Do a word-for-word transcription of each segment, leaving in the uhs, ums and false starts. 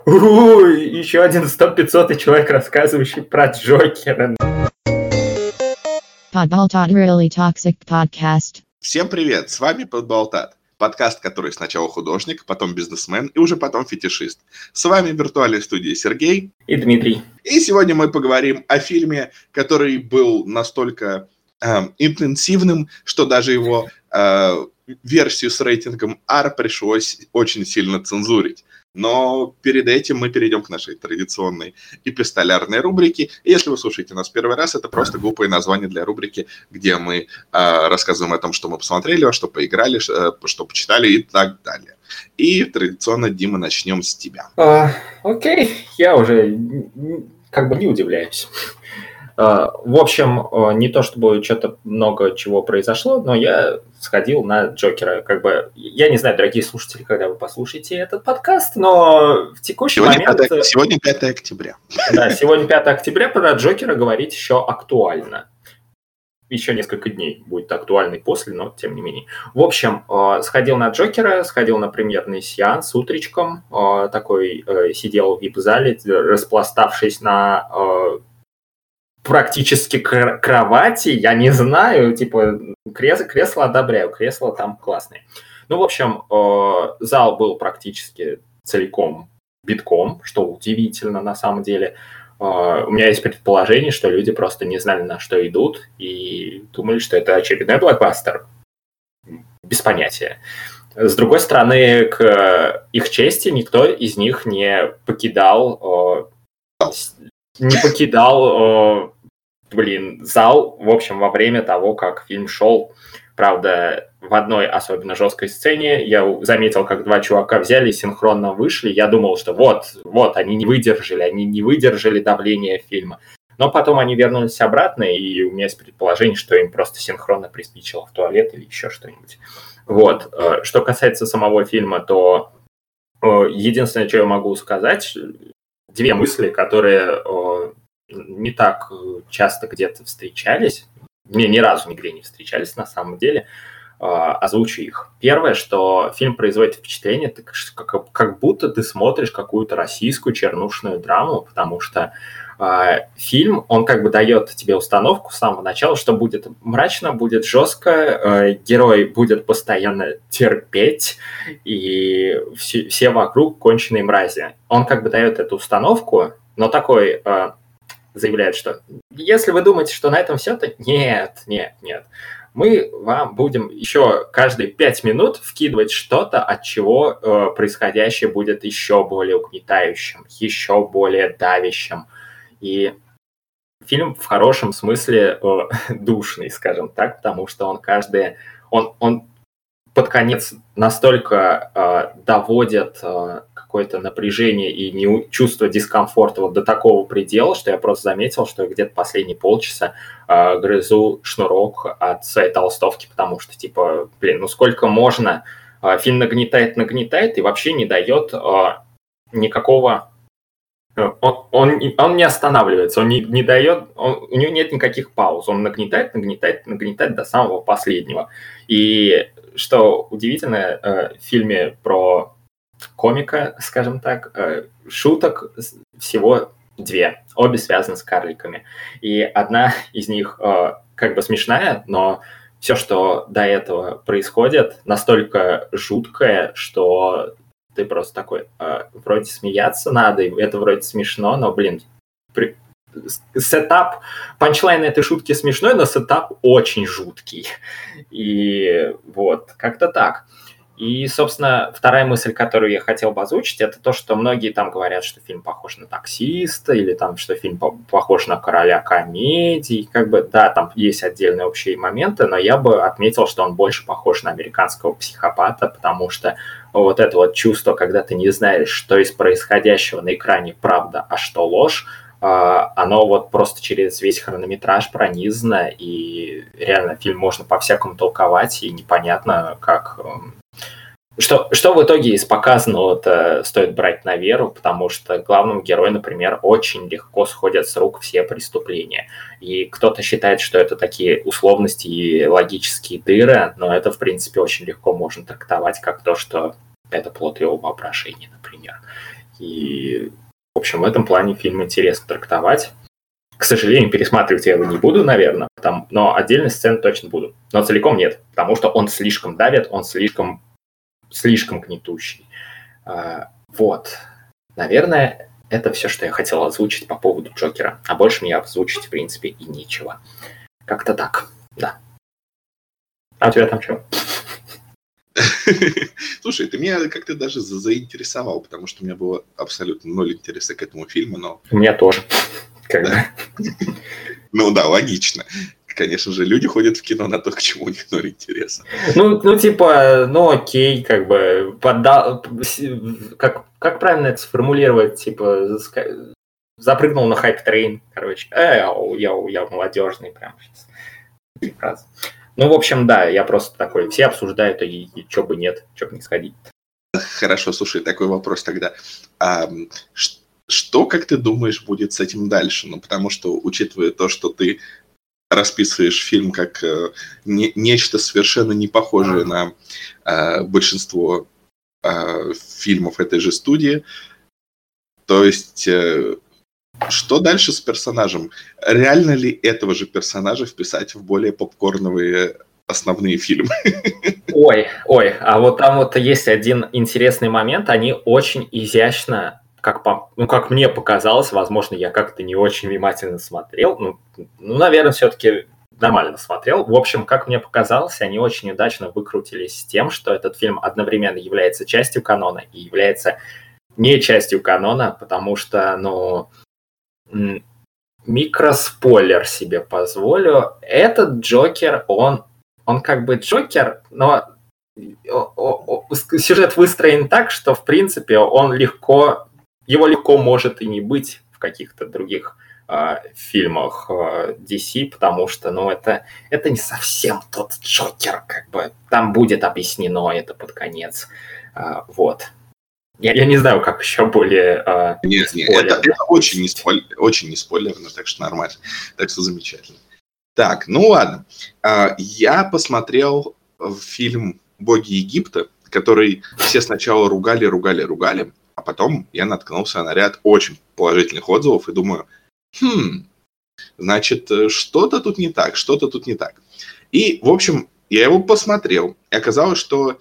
Уй, еще один сто-пятьсотый человек, рассказывающий про Джокера. Подболтат Really Toxic Podcast. Всем привет, с вами Подболтат. Подкаст, который сначала художник, потом бизнесмен и уже потом фетишист. С вами в виртуальной студии Сергей и Дмитрий. И сегодня мы поговорим о фильме, который был настолько э, интенсивным, что даже его э, версию с рейтингом R пришлось очень сильно цензурить. Но перед этим мы перейдем к нашей традиционной эпистолярной рубрике. И если вы слушаете нас первый раз, это просто глупое название для рубрики, где мы э, рассказываем о том, что мы посмотрели, что поиграли, э, что почитали и так далее. И традиционно, Дима, начнем с тебя. А, окей, я уже как бы не удивляюсь. В общем, не то чтобы что-то много чего произошло, но я сходил на Джокера. Как бы, я не знаю, дорогие слушатели, когда вы послушаете этот подкаст, но в текущий сегодня момент... пятое, сегодня пятое октября. Да, сегодня пятое октября, про Джокера говорить еще актуально. Еще несколько дней будет актуальный после, но тем не менее. В общем, сходил на Джокера, сходил на премьерный сеанс утречком, такой сидел в ви ай пи-зале, распластавшись на... практически к кровати, я не знаю, типа, крес кресла одобряю, кресла там классные. Ну, в общем, э, зал был практически целиком битком, что удивительно на самом деле. Э, у меня есть предположение, что люди просто не знали, на что идут, и думали, что это очередной блокбастер. Без понятия. С другой стороны, к их чести, никто из них не покидал... Э, не покидал, э, блин, зал, в общем, во время того, как фильм шел. Правда, в одной особенно жесткой сцене я заметил, как два чувака взяли и синхронно вышли. Я думал, что вот, вот, они не выдержали, они не выдержали давления фильма. Но потом они вернулись обратно, и у меня есть предположение, что им просто синхронно приспичило в туалет или еще что-нибудь. Вот. Что касается самого фильма, то единственное, что я могу сказать... Две мысли, которые о, не так часто где-то встречались, мне ни разу нигде не встречались на самом деле, э, озвучу их. Первое, что фильм производит впечатление, так, как, как будто ты смотришь какую-то российскую чернушную драму, потому что э, фильм, он как бы дает тебе установку с самого начала, что будет мрачно, будет жестко, э, герой будет постоянно терпеть, и все, все вокруг конченые мрази. Он как бы дает эту установку, но такой э, заявляет, что если вы думаете, что на этом все, то нет, нет, нет. Мы вам будем еще каждые пять минут вкидывать что-то, от чего э, происходящее будет еще более угнетающим, еще более давящим. И фильм в хорошем смысле э, душный, скажем так, потому что он каждый... Он, он под конец настолько э, доводит э, какое-то напряжение и не, чувство дискомфорта вот до такого предела, что я просто заметил, что я где-то последние полчаса э, грызу шнурок от своей толстовки, потому что, типа, блин, ну сколько можно? Э, фильм нагнетает, нагнетает и вообще не дает э, никакого... Он, он, он не останавливается, он не, не дает, он, у него нет никаких пауз, он нагнетает, нагнетает, нагнетает до самого последнего. И что удивительно, э, в фильме про комика, скажем так, э, шуток всего две, обе связаны с карликами. И одна из них э, как бы смешная, но все, что до этого происходит, настолько жуткое, что... Ты просто такой, э, вроде смеяться надо, это вроде смешно, но, блин, при... сетап, панчлайн этой шутки смешной, но сетап очень жуткий. И вот, как-то так. И, собственно, вторая мысль, которую я хотел бы озвучить, это то, что многие там говорят, что фильм похож на «Таксиста», или там, что фильм похож на «Короля комедий». Как бы, да, там есть отдельные общие моменты, но я бы отметил, что он больше похож на «Американского психопата», потому что вот это вот чувство, когда ты не знаешь, что из происходящего на экране правда, а что ложь, оно вот просто через весь хронометраж пронизано, и реально фильм можно по-всякому толковать, и непонятно, как... Что, что в итоге из показанного-то стоит брать на веру, потому что главному герою, например, очень легко сходят с рук все преступления. И кто-то считает, что это такие условности и логические дыры, но это, в принципе, очень легко можно трактовать как то, что это плод его воображения, например. И, в общем, в этом плане фильм интересно трактовать. К сожалению, пересматривать я его не буду, наверное, потому, но отдельные сцены точно буду. Но целиком нет, потому что он слишком давит, он слишком, слишком гнетущий. А, вот. Наверное, это все, что я хотел озвучить по поводу Джокера. А больше мне озвучить, в принципе, и нечего. Как-то так, да. А у тебя там что? Слушай, ты меня как-то даже заинтересовал, потому что у меня было абсолютно ноль интереса к этому фильму, но... У меня тоже. Когда? Ну да, логично. Конечно же, люди ходят в кино на то, к чему у них ноль интереса. Ну, ну типа, ну окей, как бы, поддал, как, как правильно это сформулировать, типа, запрыгнул на хайп-трейн, короче, э, я, я молодежный прям сейчас. Ну, в общем, да, я просто такой, все обсуждают, и, и чё бы нет, чё бы не сходить. Хорошо, слушай, такой вопрос тогда. А, что, как ты думаешь, будет с этим дальше? Ну, потому что, учитывая то, что ты расписываешь фильм как э, не, нечто совершенно не похожее на э, большинство э, фильмов этой же студии, то есть... Э, что дальше с персонажем? Реально ли этого же персонажа вписать в более попкорновые основные фильмы? Ой, ой, а вот там вот есть один интересный момент. Они очень изящно, как, по, ну, как мне показалось, возможно, я как-то не очень внимательно смотрел. Ну, ну, наверное, все-таки нормально смотрел. В общем, как мне показалось, они очень удачно выкрутились с тем, что этот фильм одновременно является частью канона и является не частью канона, потому что, ну... Микроспойлер себе позволю. Этот Джокер, он, он как бы Джокер, но о, о, о, сюжет выстроен так, что, в принципе, он легко, его легко может и не быть в каких-то других э, фильмах э, ди си, потому что, ну, это, это не совсем тот Джокер, как бы, там будет объяснено это под конец. Э, вот. Я, я не знаю, как еще более... Э, нет, нет, это, это очень, не спойлер, очень не спойлерно, так что нормально. Так что замечательно. Так, ну ладно. А, я посмотрел фильм «Боги Египта», который все сначала ругали, ругали, ругали, а потом я наткнулся на ряд очень положительных отзывов и думаю, хм, значит, что-то тут не так, что-то тут не так. И, в общем, я его посмотрел, и оказалось, что...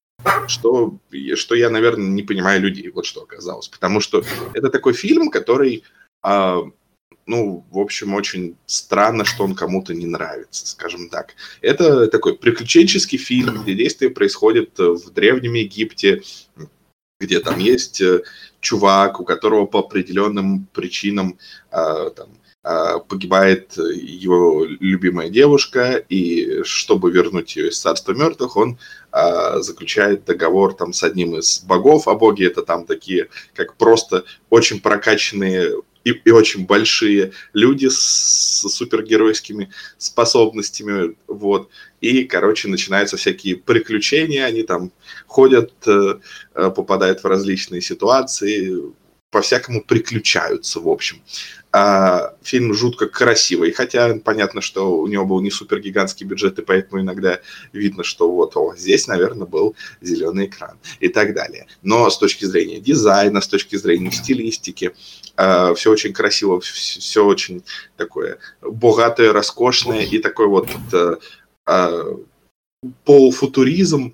Что, что я, наверное, не понимаю людей, вот что оказалось. Потому что это такой фильм, который, э, ну, в общем, очень странно, что он кому-то не нравится, скажем так. Это такой приключенческий фильм, где действие происходит в Древнем Египте, где там есть чувак, у которого по определенным причинам э, там, погибает его любимая девушка, и чтобы вернуть ее из царства мертвых, он а, заключает договор там с одним из богов, а боги это там такие, как просто очень прокачанные и, и очень большие люди с, с супергеройскими способностями, вот, и, короче, начинаются всякие приключения, они там ходят, попадают в различные ситуации, по-всякому приключаются, в общем. А, фильм жутко красивый, хотя понятно, что у него был не супергигантский бюджет, и поэтому иногда видно, что вот о, здесь, наверное, был зеленый экран и так далее. Но с точки зрения дизайна, с точки зрения стилистики, а, все очень красиво, все очень такое богатое, роскошное и такой вот а, а, полуфутуризм,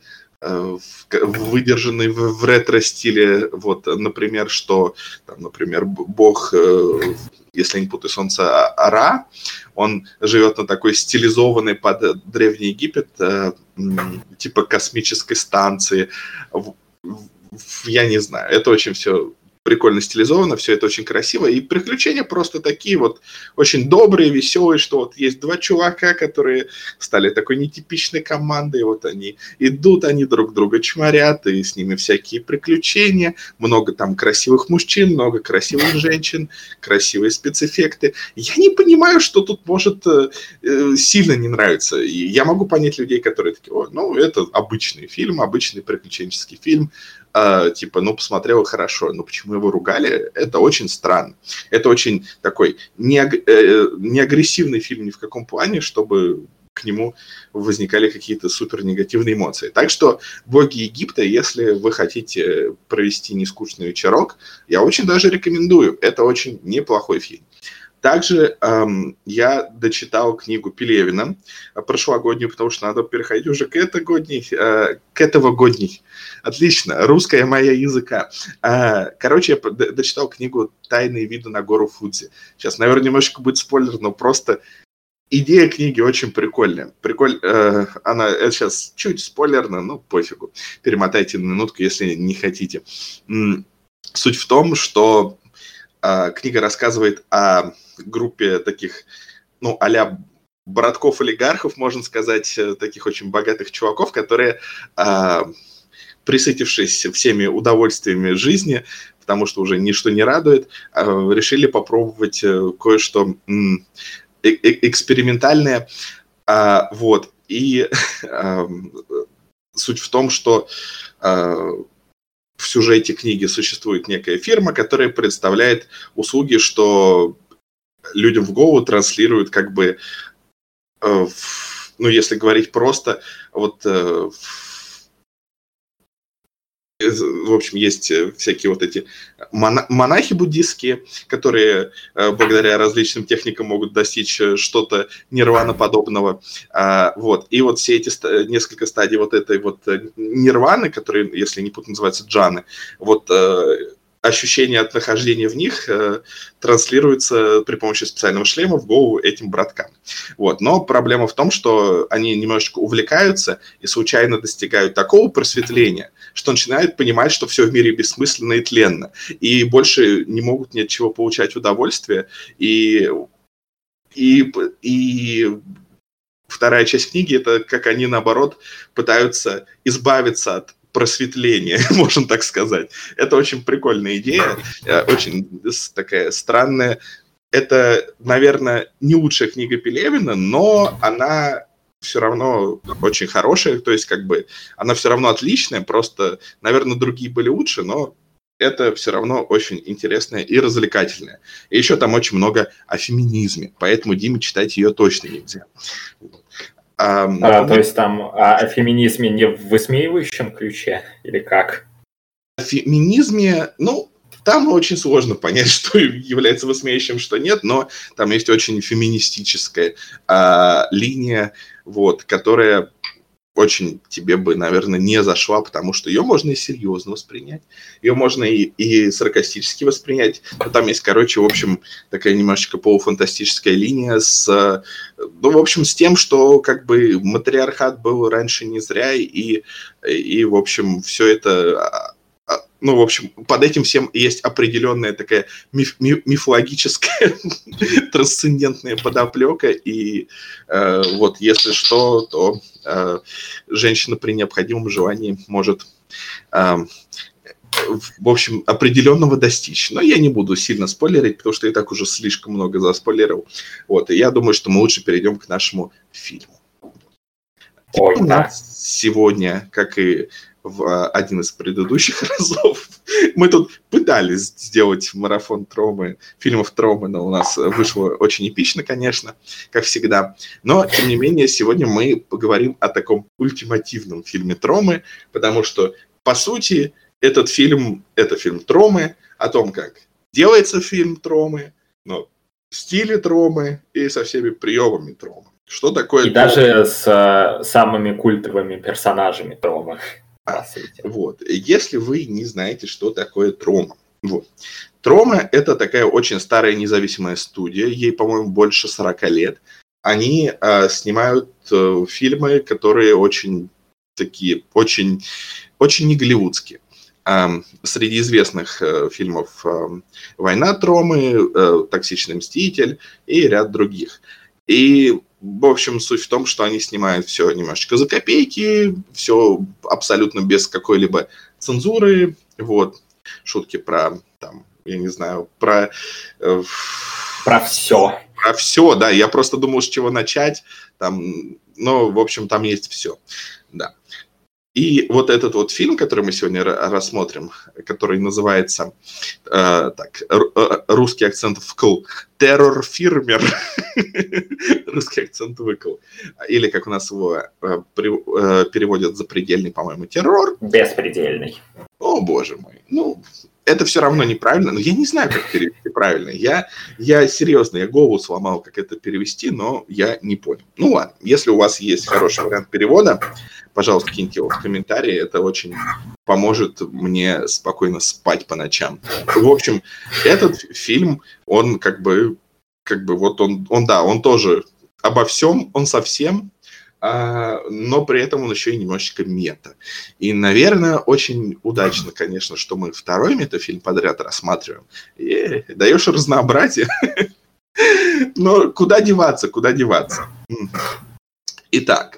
выдержанный в, в ретро-стиле, вот, например, что, там, например, бог, если не путаю, солнца Ра, он живет на такой стилизованной под Древний Египет, типа космической станции, я не знаю, это очень все прикольно стилизовано, все это очень красиво, и приключения просто такие вот очень добрые, веселые, что вот есть два чувака, которые стали такой нетипичной командой, вот они идут, они друг друга чморят, и с ними всякие приключения, много там красивых мужчин, много красивых женщин, красивые спецэффекты. Я не понимаю, что тут может э, сильно не нравиться. И я могу понять людей, которые такие, о, ну, это обычный фильм, обычный приключенческий фильм, Uh, типа, ну, посмотрел хорошо, но почему его ругали, это очень странно. Это очень такой не, э, не агрессивный фильм ни в каком плане, чтобы к к нему возникали какие-то супер негативные эмоции. Так что «Боги Египта», если вы хотите провести нескучный вечерок, я очень даже рекомендую. Это очень неплохой фильм. Также эм, я дочитал книгу Пелевина прошлогоднюю, потому что надо переходить уже к этогодней, э, к этогодней. Отлично, русская моя языка. Э, короче, я дочитал книгу «Тайные виды на гору Фудзи». Сейчас, наверное, немножко будет спойлер, но просто идея книги очень прикольная. Приколь, э, она, это сейчас чуть спойлерно, но пофигу. Перемотайте на минутку, если не хотите. М, суть в том, что э, книга рассказывает о группе таких, ну, а-ля братков-олигархов, можно сказать, таких очень богатых чуваков, которые, э, присытившись всеми удовольствиями жизни, потому что уже ничто не радует, э, решили попробовать э, кое-что м, э- э- экспериментальное. Э, вот. И э, суть в том, что э, в сюжете книги существует некая фирма, которая представляет услуги, что людям в голову транслируют как бы, э, в, ну, если говорить просто, вот, э, в общем, есть всякие вот эти мона- монахи буддистские, которые э, благодаря различным техникам могут достичь что-то нирвана-подобного. А, вот. И вот все эти ста- несколько стадий вот этой вот нирваны, которые, если не путать, называются джаны, вот э, ощущение от нахождения в них э, транслируется при помощи специального шлема в голову этим браткам. Вот. Но проблема в том, что они немножечко увлекаются и случайно достигают такого просветления, что начинают понимать, что все в мире бессмысленно и тленно, и больше не могут ни от чего получать удовольствие. И, и, и вторая часть книги – это как они, наоборот, пытаются избавиться от просветления, можно так сказать. Это очень прикольная идея, очень такая странная. Это, наверное, не лучшая книга Пелевина, но она все равно очень хорошая, то есть как бы она все равно отличная, просто, наверное, другие были лучше, но это все равно очень интересное и развлекательное. И еще там очень много о феминизме, поэтому Диме читать ее точно нельзя. А, а, то есть там о, о феминизме не в высмеивающем ключе или как? О феминизме, ну, там очень сложно понять, что является высмеивающим, что нет, но там есть очень феминистическая а, линия, вот, которая очень тебе бы, наверное, не зашла, потому что ее можно и серьезно воспринять, ее можно и, и саркастически воспринять. Но там есть, короче, в общем, такая немножечко полуфантастическая линия с, ну, в общем, с тем, что как бы матриархат был раньше не зря, и, и в общем, все это... Ну, в общем, под этим всем есть определенная такая миф, мифологическая трансцендентная подоплека, и э, вот если что, то э, женщина при необходимом желании может, э, в общем, определенного достичь. Но я не буду сильно спойлерить, потому что я так уже слишком много заспойлерил. Вот, и я думаю, что мы лучше перейдем к нашему фильму. Ой, у нас да. Сегодня, как и в один из предыдущих разов, мы тут пытались сделать марафон Тромы, фильмов Тромы, но у нас вышло очень эпично, конечно, как всегда. Но, тем не менее, сегодня мы поговорим о таком ультимативном фильме Тромы, потому что, по сути, этот фильм, это фильм Тромы, о том, как делается фильм Тромы, но в стиле Тромы и со всеми приемами Тромы. Что такое И Трома? Даже с э, самыми культовыми персонажами Тромы. А, вот. Если вы не знаете, что такое Трома. Вот. Трома – это такая очень старая независимая студия, ей, по-моему, больше сорок лет. Они э, снимают э, фильмы, которые очень такие, очень, очень не голливудские. Э, среди известных э, фильмов э, «Война Тромы», э, «Токсичный мститель» и ряд других. И в общем, суть в том, что они снимают все немножечко за копейки, все абсолютно без какой-либо цензуры. Вот. Шутки про, там, я не знаю, про... Э, про все. Про все, да. Я просто думал, с чего начать. Там, ну, в общем, там есть все. Да. И вот этот вот фильм, который мы сегодня рассмотрим, который называется, э, так, русский акцент вкл, «Террор-фирмер», русский акцент выкл, или как у нас его э, при, э, переводят «запредельный», по-моему, террор. Беспредельный. О, боже мой. Ну, это все равно неправильно, но я не знаю, как перевести правильно. Я, я серьезно, я голову сломал, как это перевести, но я не понял. Ну ладно, если у вас есть хороший вариант перевода, пожалуйста, киньте его в комментарии, это очень поможет мне спокойно спать по ночам. В общем, этот фильм, он как бы, как бы вот он, он да, он тоже обо всем, он совсем, а, но при этом он еще и немножечко мета. И, наверное, очень удачно, конечно, что мы второй метафильм подряд рассматриваем. И даешь разнообразие. Но куда деваться, куда деваться? Итак,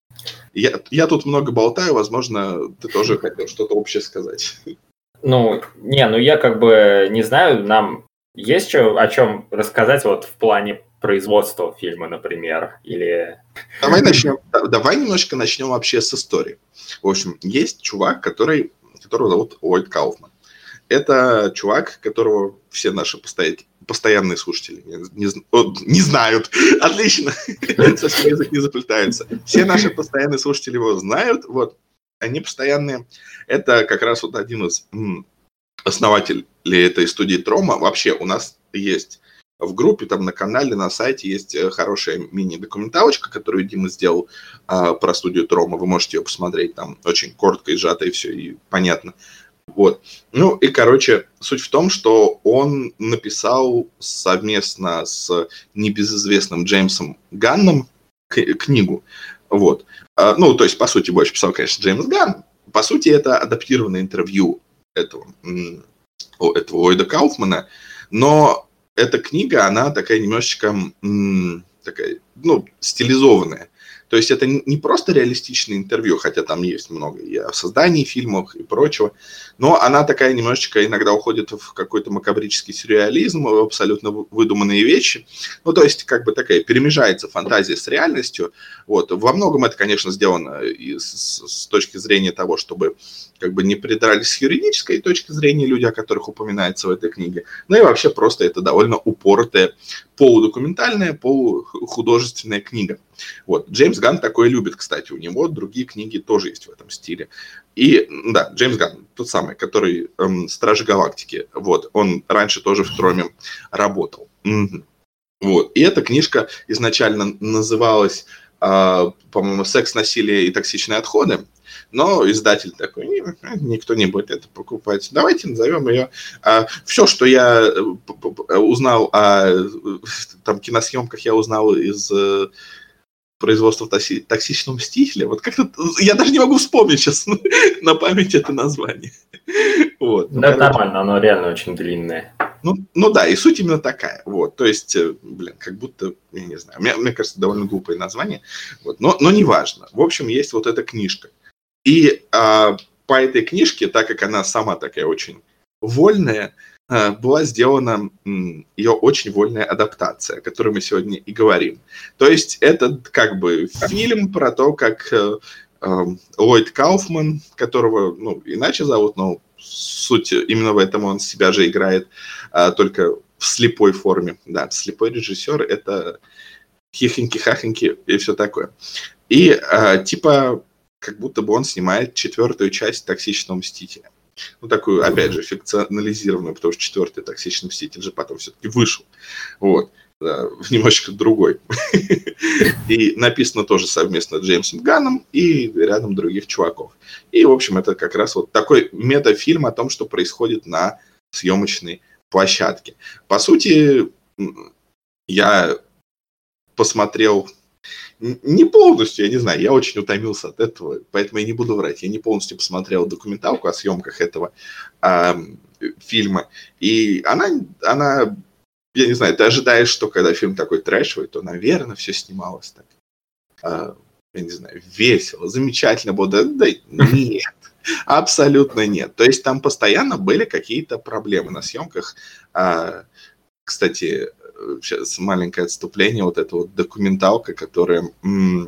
я, я тут много болтаю, возможно, ты тоже хотел что-то общее сказать. Ну, не, ну я как бы не знаю, нам есть что, о чем рассказать вот в плане производства фильма, например, или... Давай начнем, давай немножко начнем вообще с истории. В общем, есть чувак, который, которого зовут Ллойд Кауфман. Это чувак, которого все наши постоянные, постоянные слушатели не, не, о, не знают. Отлично. Совсем язык не заплетается. Все наши постоянные слушатели его знают. Вот. Они постоянные. Это как раз вот один из м, основателей этой студии Трома. Вообще у нас есть в группе, там на канале, на сайте есть хорошая мини-документалочка, которую Дима сделал а, про студию Трома. Вы можете ее посмотреть. Там очень коротко и сжато, и все, и понятно. Вот. Ну и, короче, суть в том, что он написал совместно с небезызвестным Джеймсом Ганном к- книгу. Вот. А, ну, то есть, по сути, больше писал, конечно, Джеймс Ганн. По сути, это адаптированное интервью этого, этого Ллойда Кауфмана. Но эта книга, она такая немножечко м- такая, ну, стилизованная. То есть это не просто реалистичное интервью, хотя там есть много и о создании фильмов и прочего, но она такая немножечко иногда уходит в какой-то макабрический сюрреализм, в абсолютно выдуманные вещи. Ну, то есть как бы такая перемежается фантазия с реальностью. Вот. Во многом это, конечно, сделано и с, с точки зрения того, чтобы как бы не придрались с юридической точки зрения люди, о которых упоминается в этой книге. Ну и вообще просто это довольно упоротая полудокументальная, полухудожественная книга. Вот. Джеймс Ганн такое любит, кстати, у него другие книги тоже есть в этом стиле. И, да, Джеймс Ганн, тот самый, который эм, «Стражи Галактики», вот, он раньше тоже в Троме работал. Угу. Вот. И эта книжка изначально называлась, э, по-моему, «Секс, насилие и токсичные отходы», но издатель такой, никто не будет это покупать. Давайте назовем ее. А, все, что я узнал о там, киносъемках, я узнал из производства токси- токсичного мстителя. Вот как-то я даже не могу вспомнить сейчас на память это название. Вот. Ну, это нормально, оно реально очень длинное. Ну, ну да, и суть именно такая. Вот. То есть, блин, как будто, я не знаю, мне, мне кажется, довольно глупое название. Вот. Но, но неважно. В общем, есть вот эта книжка. И а, по этой книжке, так как она сама такая очень вольная, а, была сделана м, ее очень вольная адаптация, о которой мы сегодня и говорим. То есть это как бы фильм про то, как э, э, Ллойд Кауфман, которого ну, иначе зовут, но суть именно в этом, он себя же играет, а, только в слепой форме. Да, слепой режиссер — это хихоньки-хахоньки и все такое. И а, типа как будто бы он снимает четвертую часть «Токсичного мстителя». Ну, такую, опять же, фикционализированную, потому что четвертый «Токсичный мститель» же потом все-таки вышел. Вот. Да, немножечко другой. И написано тоже совместно Джеймсом Ганном и рядом других чуваков. И, в общем, это как раз вот такой метафильм о том, что происходит на съемочной площадке. По сути, я посмотрел... Не полностью, я не знаю, я очень утомился от этого, поэтому я не буду врать. Я не полностью посмотрел документалку о съемках этого э, фильма. И она, она, я не знаю, ты ожидаешь, что когда фильм такой трэшевый, то, наверное, все снималось так, э, я не знаю, весело, замечательно было. Да, да нет, абсолютно нет. То есть там постоянно были какие-то проблемы на съемках. Э, кстати, сейчас маленькое отступление, вот эта вот документалка, которая м-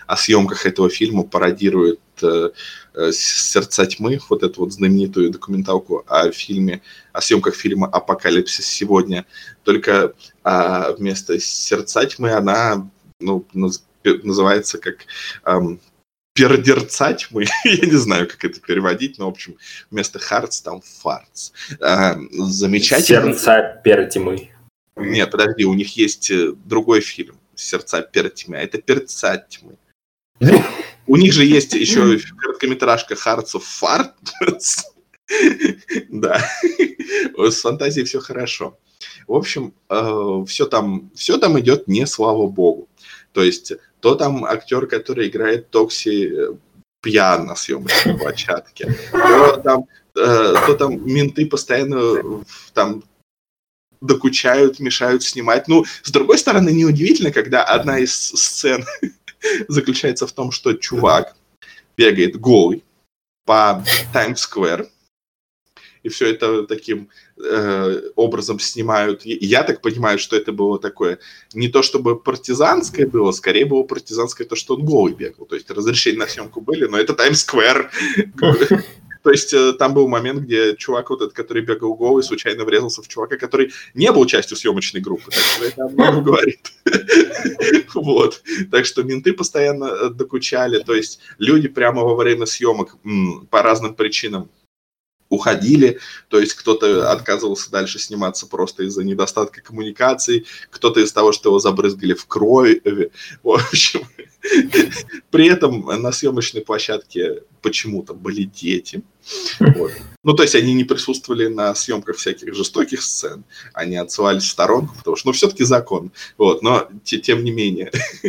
о съемках этого фильма пародирует э, э, «Сердца тьмы», вот эту вот знаменитую документалку о фильме, о съемках фильма «Апокалипсис сегодня». Только э, вместо «Сердца тьмы» она ну, наз, называется как эм, «Пердерца тьмы». Я не знаю, как это переводить, но, в общем, вместо «Hearts» там «Farts». Э, замечательно. «Сердца пердьмы». Нет, подожди, у них есть другой фильм «Сердца пердьмы», а это «Пердца тьмы». У них же есть еще короткометражка «Hearts of Farts». Да, с фантазией все хорошо. В общем, все там, все там идет не слава богу. То есть, то там актер, который играет Токси, пьян на съемочной площадке, то там, то там менты постоянно там докучают, мешают снимать. Ну, с другой стороны, неудивительно, когда одна из сцен заключается в том, что чувак бегает голый по Таймс-сквер, и все это таким э, образом снимают. Я так понимаю, что это было такое, не то чтобы партизанское было, скорее было партизанское то, что он голый бегал. То есть разрешения на съемку были, но это Таймс-сквер. То есть там был момент, где чувак вот этот, который бегал голый, случайно врезался в чувака, который не был частью съемочной группы. Так что это об многом говорит. Вот. Так что менты постоянно докучали. То есть люди прямо во время съемок по разным причинам уходили, то есть кто-то отказывался дальше сниматься просто из-за недостатка коммуникаций, кто-то из-за того, что его забрызгали в крови. В общем, при этом на съемочной площадке почему-то были дети. Вот. Ну, то есть они не присутствовали на съемках всяких жестоких сцен, они отсылались в сторонку, потому что, ну, все-таки закон. Вот. Но, тем не менее,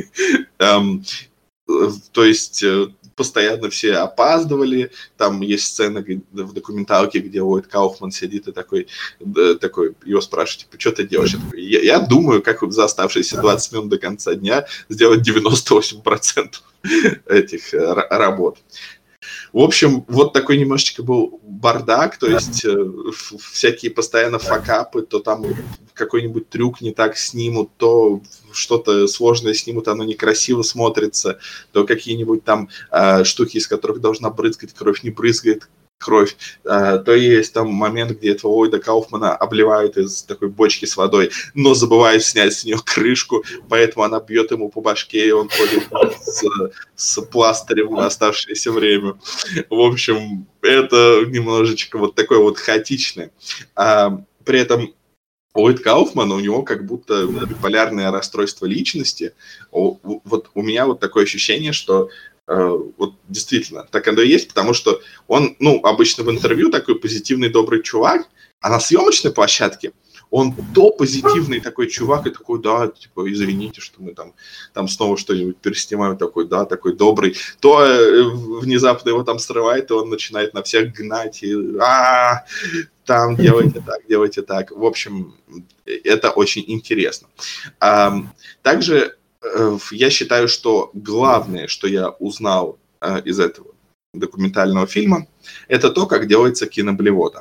то есть постоянно все опаздывали. Там есть сцена в документалке, где Ллойд Кауфман сидит и такой, такой его спрашивает, типа, что ты делаешь? Я, такой, я, я думаю, как за оставшиеся двадцать минут до конца дня сделать девяносто восемь процентов этих работ. В общем, вот такой немножечко был бардак, то есть э, всякие постоянно факапы, то там какой-нибудь трюк не так снимут, то что-то сложное снимут, оно некрасиво смотрится, то какие-нибудь там э, штуки, из которых должна брызгать кровь, не брызгает кровь, э, то есть там момент, где этого Ллойда Кауфмана обливают из такой бочки с водой, но забывают снять с нее крышку, поэтому она бьет ему по башке, и он ходит с, с пластырем на оставшееся время. В общем, это немножечко вот такое вот хаотичное. А, при этом Ллойд Кауфман, у него как будто биполярное расстройство личности. Вот у меня вот такое ощущение, что вот действительно, так оно и есть, потому что он, ну, обычно в интервью такой позитивный, добрый чувак, а на съемочной площадке он то позитивный такой чувак, и такой, да, типа, извините, что мы там, там снова что-нибудь переснимаем, такой, да, такой добрый, то внезапно его там срывает, и он начинает на всех гнать, и а там делайте так, делайте так. В общем, это очень интересно. Также я считаю, что главное, что я узнал э, из этого документального фильма, это то, как делается киноблевота.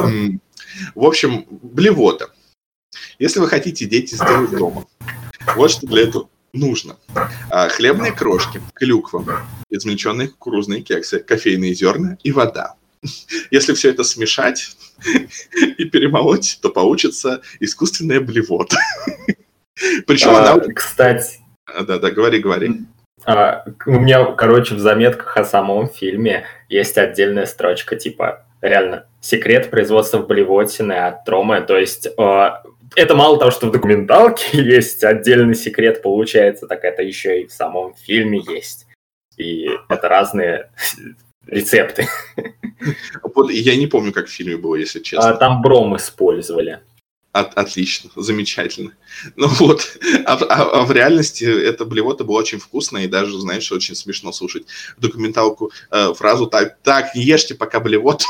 В общем, блевота. Если вы хотите дети сделать дома, вот что для этого нужно. А, хлебные крошки, клюква, измельченные кукурузные кексы, кофейные зерна и вода. Если все это смешать и перемолоть, то получится искусственная блевота. Причем а, она... Кстати... Да-да, говори, говори. А, у меня, короче, в заметках о самом фильме есть отдельная строчка, типа, реально, секрет производства блевотины от Тромы. То есть, э, это мало того, что в документалке есть отдельный секрет, получается, так это еще и в самом фильме есть. И это разные рецепты. Вот, я не помню, как в фильме было, если честно. А, там бром использовали. От, отлично, замечательно. Ну вот, а, а, а в реальности эта блевота была очень вкусная, и даже, знаешь, очень смешно слушать в документалку э, фразу «так, так, не ешьте пока блевоту».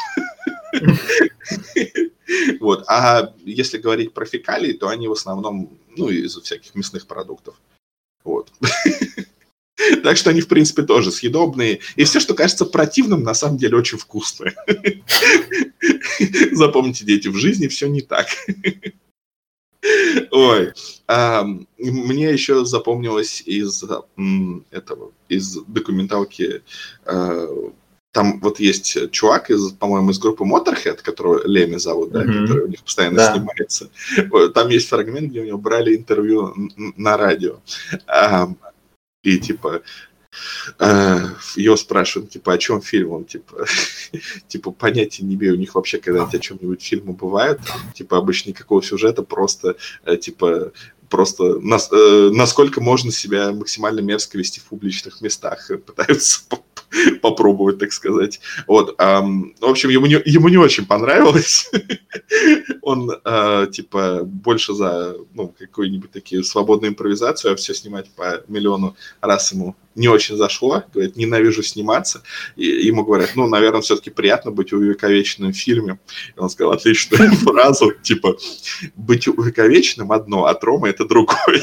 Вот, а если говорить про фекалии, то они в основном, ну, из всяких мясных продуктов. Вот. Так что они, в принципе, тоже съедобные. И все, что кажется противным, на самом деле очень вкусное. Запомните, дети, в жизни все не так. Ой, а, мне еще запомнилось из м, этого, из документалки, а, там вот есть чувак, из, по-моему, из группы Motorhead, которого Леми зовут, да, Мгм. который у них постоянно Да. снимается. Вот, там есть фрагмент, где у него брали интервью н- на радио. А, и типа э, его спрашивают, типа, о чем фильм? Он типа, типа понятия не имею, у них вообще когда-нибудь о чем-нибудь фильмы бывают. Типа обычно никакого сюжета, просто э, типа просто нас- э, насколько можно себя максимально мерзко вести в публичных местах, э, пытаются по- попробовать, так сказать. Вот, ам, в общем, ему не, ему не очень понравилось. Он, э, типа, больше за, ну, какую-нибудь такие свободную импровизацию, а все снимать по миллиону раз ему не очень зашло. Говорит, ненавижу сниматься. И ему говорят, ну, наверное, все-таки приятно быть увековеченным в фильме. И он сказал отличную фразу, типа, быть увековеченным одно, а трома это другое.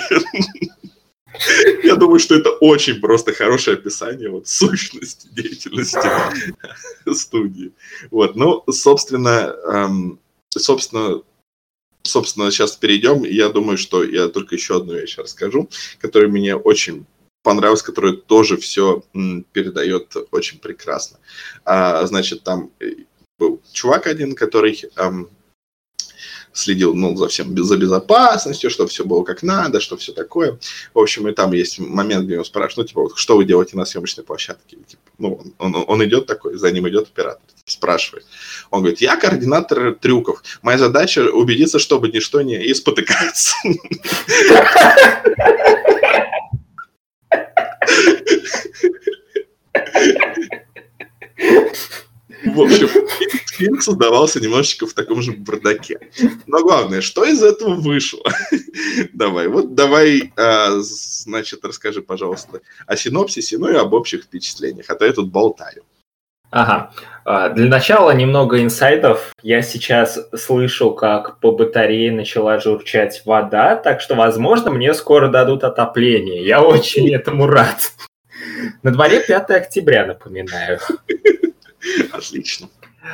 Я думаю, что это очень просто хорошее описание вот сущности деятельности студии. Вот, ну, собственно, эм, собственно, собственно, сейчас перейдем. Я думаю, что я только еще одну вещь расскажу, которая мне очень понравилась, которая тоже все м, передает очень прекрасно. А, значит, там э, был чувак один, который эм, следил, ну, за всем, за безопасностью, чтобы все было как надо, что все такое. В общем, и там есть момент, где его спрашивают, ну, типа, вот, что вы делаете на съемочной площадке? И, типа, ну, он, он, он идет такой, за ним идет оператор, типа, спрашивает. Он говорит, я координатор трюков. Моя задача убедиться, чтобы ничто не и спотыкаться. В общем, фильм создавался немножечко в таком же бардаке. Но главное, что из этого вышло? Давай, вот давай, а, значит, расскажи, пожалуйста, о синопсисе, ну и об общих впечатлениях, а то я тут болтаю. Ага. А, Для начала немного инсайдов. Я сейчас слышу, как по батарее начала журчать вода, так что, возможно, мне скоро дадут отопление. Я очень этому рад. На дворе пятое октября, напоминаю. Отлично.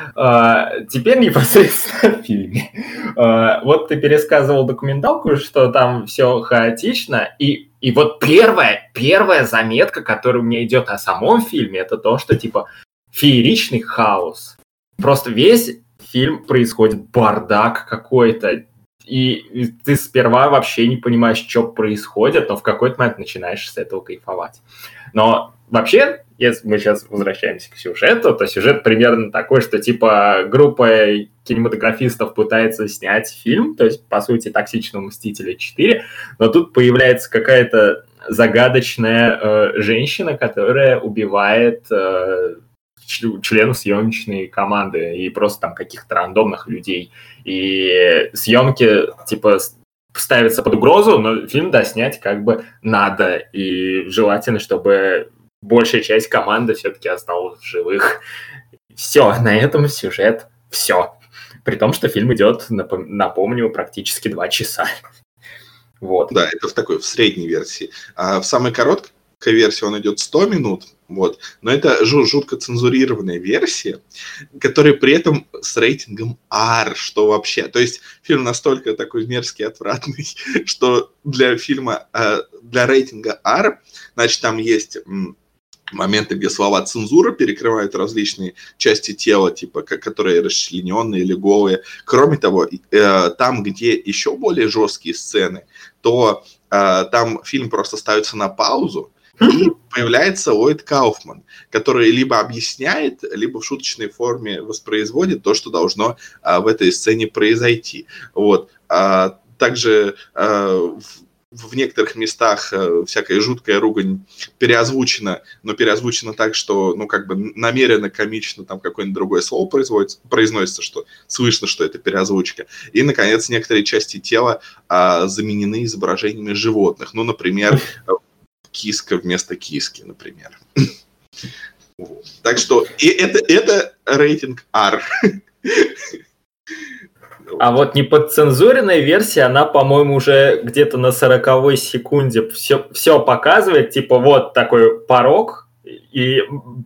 А, Теперь непосредственно о фильме. А, Вот ты пересказывал документалку, что там все хаотично, и, и вот первая, первая заметка, которая у меня идет о самом фильме, это то, что типа фееричный хаос. Просто весь фильм происходит бардак какой-то, и, и ты сперва вообще не понимаешь, что происходит, но в какой-то момент начинаешь с этого кайфовать. Но вообще, если мы сейчас возвращаемся к сюжету, то сюжет примерно такой, что типа группа кинематографистов пытается снять фильм, то есть, по сути, «Токсичного Мстителя четыре», но тут появляется какая-то загадочная э, женщина, которая убивает э, членов съемочной команды и просто там каких-то рандомных людей. И съемки, типа, ставятся под угрозу, но фильм доснять как бы надо. И желательно, чтобы большая часть команды все-таки осталась в живых. Все, на этом сюжет все. При том, что фильм идет, напомню, практически два часа. Вот. Да, это в такой, в средней версии. А в самой короткой версии он идет сто минут, вот. Но это жутко цензурированная версия, которая при этом с рейтингом R, что вообще. То есть фильм настолько такой мерзкий, отвратный, что для фильма, для рейтинга R, значит, там есть моменты, где слова цензура перекрывают различные части тела, типа, которые расчлененные или голые. Кроме того, там, где еще более жесткие сцены, то там фильм просто ставится на паузу, и появляется Ллойд Кауфман, который либо объясняет, либо в шуточной форме воспроизводит то, что должно а, в этой сцене произойти. Вот. А, также а, в, в некоторых местах а, всякая жуткая ругань переозвучена, но переозвучена так, что ну, как бы намеренно комично там какое-нибудь другое слово произносится, что слышно, что это переозвучка. И, наконец, некоторые части тела а, заменены изображениями животных. Ну, например, киска вместо киски, например. Так что и это, это рейтинг R. А вот неподцензуренная версия, она, по-моему, уже где-то на сороковой секунде все, все показывает, типа вот такой порог, и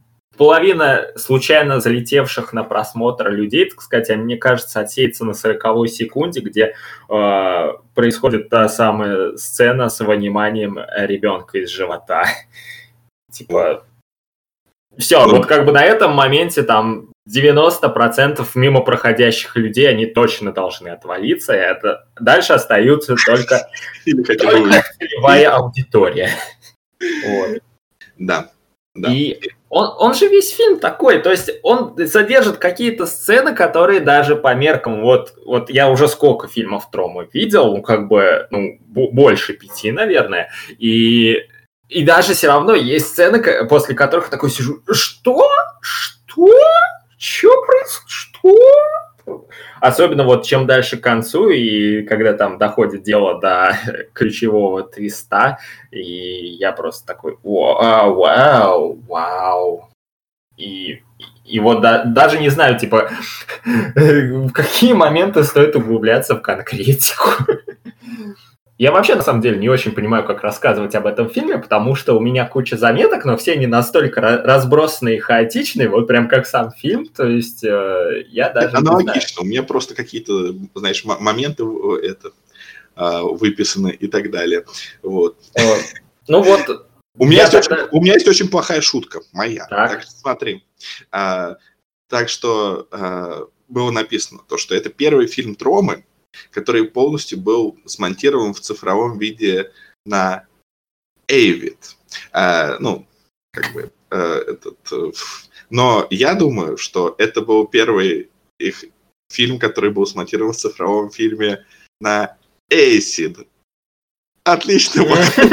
половина случайно залетевших на просмотр людей, так сказать, а мне кажется, отсеется на сороковой секунде, где э, происходит та самая сцена с выниманием ребенка из живота. Типа, все, вот как бы на этом моменте там девяносто процентов мимо проходящих людей, они точно должны отвалиться, и это дальше остаются только целевая аудитория. Вот. Да. Да. И он, он же весь фильм такой, то есть он содержит какие-то сцены, которые даже по меркам, вот, вот я уже сколько фильмов Трома видел, ну как бы, ну, б- больше пяти, наверное, и, и даже все равно есть сцены, после которых такой сижу, что? Что? Что происходит? Что? Особенно вот чем дальше к концу, и когда там доходит дело до ключевого твиста, и я просто такой, вау, вау, вау. И, и вот да, даже не знаю, типа, в какие моменты стоит углубляться в конкретику. Я вообще, на самом деле, не очень понимаю, как рассказывать об этом фильме, потому что у меня куча заметок, но все они настолько разбросанные и хаотичные, вот прям как сам фильм, то есть э, я даже аналогично, не знаю. У меня просто какие-то, знаешь, м- моменты это, а, выписаны и так далее. Вот. Э, Ну вот... У меня, я есть тогда- очень, у меня есть очень плохая шутка, моя. Так. Так, что смотри. А, так что а, было написано, то, что это первый фильм Тромы, который полностью был смонтирован в цифровом виде на Avid. А, ну, как бы, а, этот... Но я думаю, что это был первый их фильм, который был смонтирован в цифровом фильме на Acid. Отлично.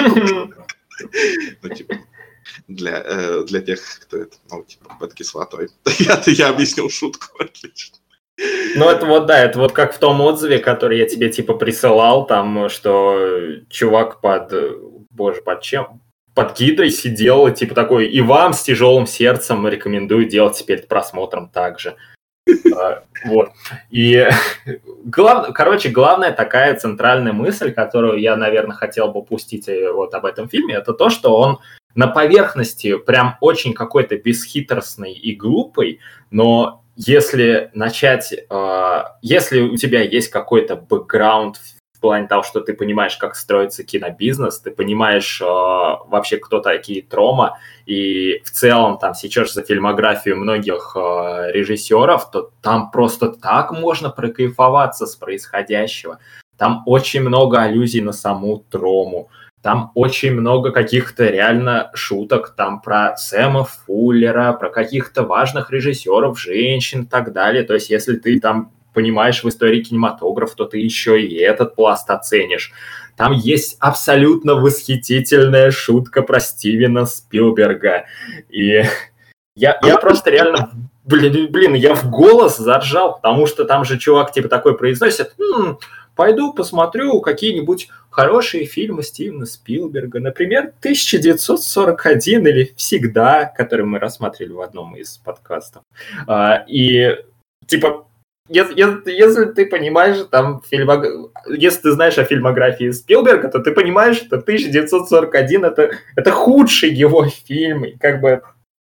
Ну, типа, для, э, для тех, кто это, ну, типа, под кислотой. я, я объяснил шутку, отлично. Ну, это вот, да, это вот как в том отзыве, который я тебе, типа, присылал, там, что чувак под, боже, под чем? Под гидрой сидел, и, типа, такой, и вам с тяжелым сердцем рекомендую делать перед просмотром так же. Вот. И, глав... короче, главная такая центральная мысль, которую я, наверное, хотел бы упустить вот об этом фильме, это то, что он на поверхности прям очень какой-то бесхитростный и глупый, но если начать, э, если у тебя есть какой-то бэкграунд в плане того, что ты понимаешь, как строится кинобизнес, ты понимаешь э, вообще, кто такие Трома, и в целом там сейчас за фильмографию многих э, режиссеров, то там просто так можно прокайфоваться с происходящего. Там очень много аллюзий на саму Трому. Там очень много каких-то реально шуток там про Сэма Фуллера, про каких-то важных режиссеров, женщин и так далее. То есть если ты там понимаешь в истории кинематографа, то ты еще и этот пласт оценишь. Там есть абсолютно восхитительная шутка про Стивена Спилберга. И я, я просто реально, блин, блин, я в голос заржал, потому что там же чувак типа такой произносит, м-м, пойду посмотрю какие-нибудь хорошие фильмы Стивена Спилберга, например, тысяча девятьсот сорок один или «Всегда», который мы рассматривали в одном из подкастов. А, и типа, если, если, если ты понимаешь, там, фильмог... если ты знаешь о фильмографии Спилберга, то ты понимаешь, что тысяча девятьсот сорок один это, это худший его фильм, и как бы...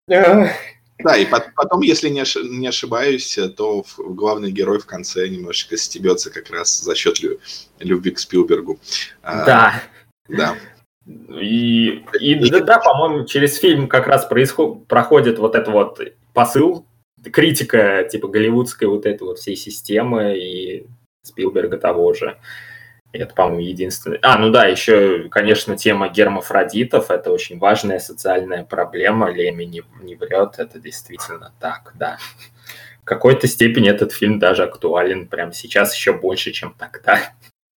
Да, и потом, если не, ошиб, не ошибаюсь, то главный герой в конце немножечко стебется как раз за счет лю, любви к Спилбергу. Да. А, да. И, и, и да, да, по-моему, через фильм как раз происход, проходит вот этот вот посыл, критика типа голливудской вот этой вот всей системы и Спилберга того же. Это, по-моему, единственное. А, ну да, еще, конечно, тема гермафродитов. Это очень важная социальная проблема. Леми не, не врет. Это действительно так, да. В какой-то степени этот фильм даже актуален прямо сейчас еще больше, чем тогда.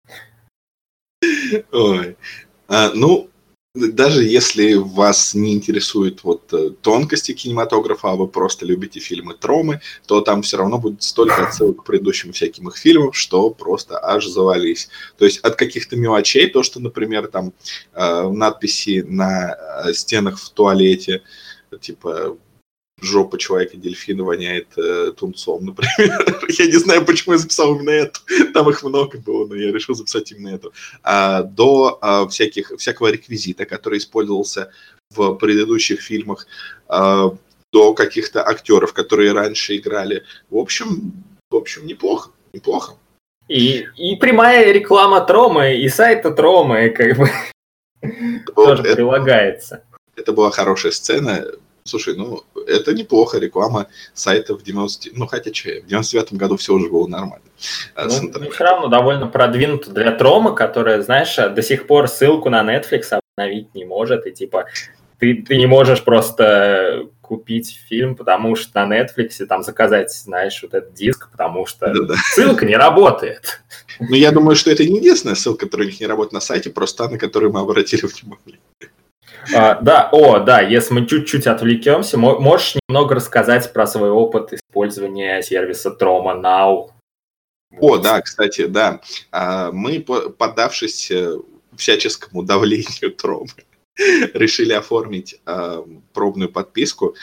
Ой. А, ну, даже если вас не интересуют вот тонкости кинематографа, а вы просто любите фильмы Тромы, то там все равно будет столько отсылок к предыдущим всяким их фильмам, что просто аж завались. То есть от каких-то мелочей, то, что, например, там э, надписи на стенах в туалете, типа жопа человека-дельфина воняет э, тунцом, например. Я не знаю, почему я записал именно эту. Там их много было, но я решил записать именно эту. А, до а, всяких, всякого реквизита, который использовался в предыдущих фильмах. А, до каких-то актеров, которые раньше играли. В общем, в общем, неплохо, неплохо. И, и прямая реклама Тромы, и сайта Тромы, как бы, тоже это, прилагается. Это была хорошая сцена. Слушай, ну, это неплохо, реклама сайта в девяностом... Ну, хотя что, в девяносто девятом году все уже было нормально. Ну, ну все равно довольно продвинуто для Тромы, которая, знаешь, до сих пор ссылку на Netflix обновить не может, и типа ты, ты не можешь просто купить фильм, потому что на Netflix там заказать, знаешь, вот этот диск, потому что да-да. ссылка не работает. Ну, я думаю, что это не единственная ссылка, которая у них не работает на сайте, просто та, на которую мы обратили внимание. А, да, о, да, если мы чуть-чуть отвлекемся, можешь немного рассказать про свой опыт использования сервиса Troma Now? О, да, кстати, да. Мы, поддавшись всяческому давлению Тромы, решили оформить пробную подписку,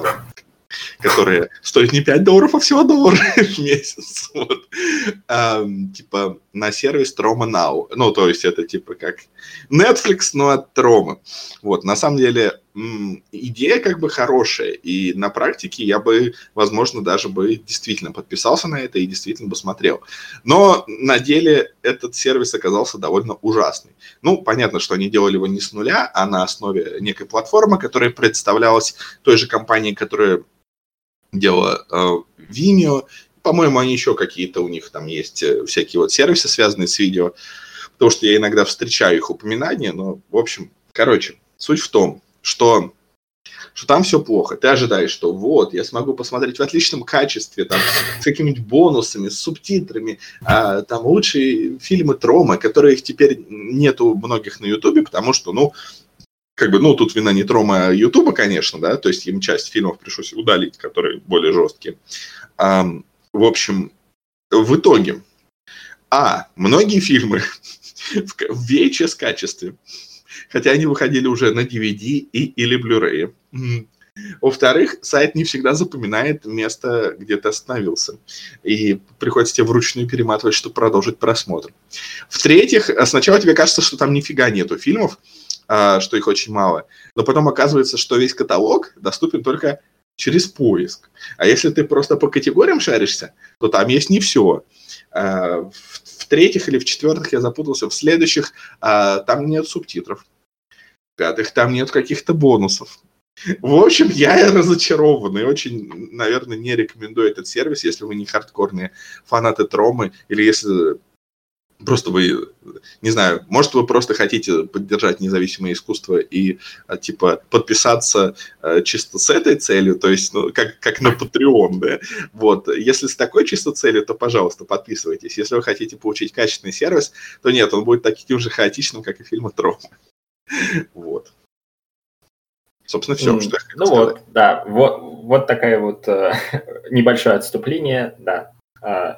которая стоит не пять долларов, а всего доллар в месяц. Вот. А, типа на сервис Troma Now. Ну, то есть это типа как Netflix, но от Troma. Вот. На самом деле м- идея как бы хорошая. И на практике я бы, возможно, даже бы действительно подписался на это и действительно бы смотрел. Но на деле этот сервис оказался довольно ужасный. Ну, понятно, что они делали его не с нуля, а на основе некой платформы, которая представлялась той же компанией, которая дело э, Vimeo. По-моему, они еще какие-то у них там есть всякие вот сервисы, связанные с видео, потому что я иногда встречаю их упоминания, но, в общем, короче, суть в том, что, что там все плохо. Ты ожидаешь, что вот, я смогу посмотреть в отличном качестве, там, с какими-нибудь бонусами, с субтитрами, а, там лучшие фильмы Тромы, которых теперь нету многих на Ютубе, потому что, ну, как бы, ну, тут вина не Трома, а Ютуба, конечно, да, то есть им часть фильмов пришлось удалить, которые более жесткие. А, в общем, в итоге, а, многие фильмы в ви эйч эс качестве, хотя они выходили уже на ди ви ди и, или Blu-ray. Во-вторых, сайт не всегда запоминает место, где ты остановился. И приходится тебе вручную перематывать, чтобы продолжить просмотр. В-третьих, сначала тебе кажется, что там нифига нету фильмов, что их очень мало. Но потом оказывается, что весь каталог доступен только через поиск. А если ты просто по категориям шаришься, то там есть не все. В-третьих или в-четвертых, я запутался, в следующих там нет субтитров. В-пятых, там нет каких-то бонусов. В общем, я разочарован и очень, наверное, не рекомендую этот сервис, если вы не хардкорные фанаты Тромы, или если просто вы, не знаю, может, вы просто хотите поддержать независимое искусство и, типа, подписаться чисто с этой целью, то есть, ну, как, как на Patreon, да, вот. Если с такой чисто целью, то, пожалуйста, подписывайтесь. Если вы хотите получить качественный сервис, то нет, он будет таким же хаотичным, как и фильмы Трома. Вот. Собственно, все, mm, что я хотел ну сказать. Вот, да, вот, вот такая вот э, небольшое отступление, да. Э,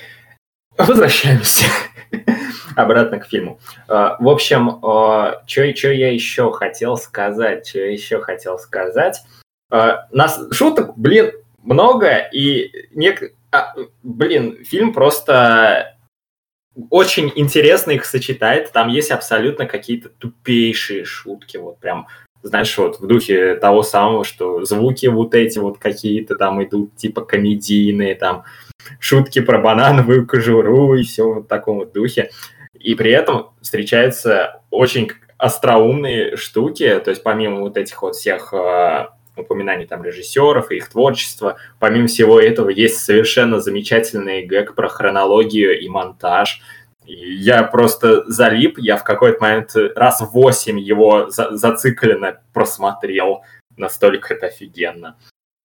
возвращаемся обратно к фильму. Э, в общем, э, что я еще хотел сказать, что я еще хотел сказать. Э, нас шуток, блин, много, и, нек... а, блин, фильм просто очень интересно их сочетает. Там есть абсолютно какие-то тупейшие шутки, вот прям... Знаешь, вот в духе того самого, что звуки вот эти вот какие-то там идут, типа комедийные, там шутки про банановую кожуру и все вот в таком вот духе. И при этом встречаются очень остроумные штуки, то есть помимо вот этих вот всех э, упоминаний там режиссеров и их творчества, помимо всего этого есть совершенно замечательный гэг про хронологию и монтаж. Я просто залип, я в какой-то момент раз восемь его за- зацикленно просмотрел, настолько это офигенно.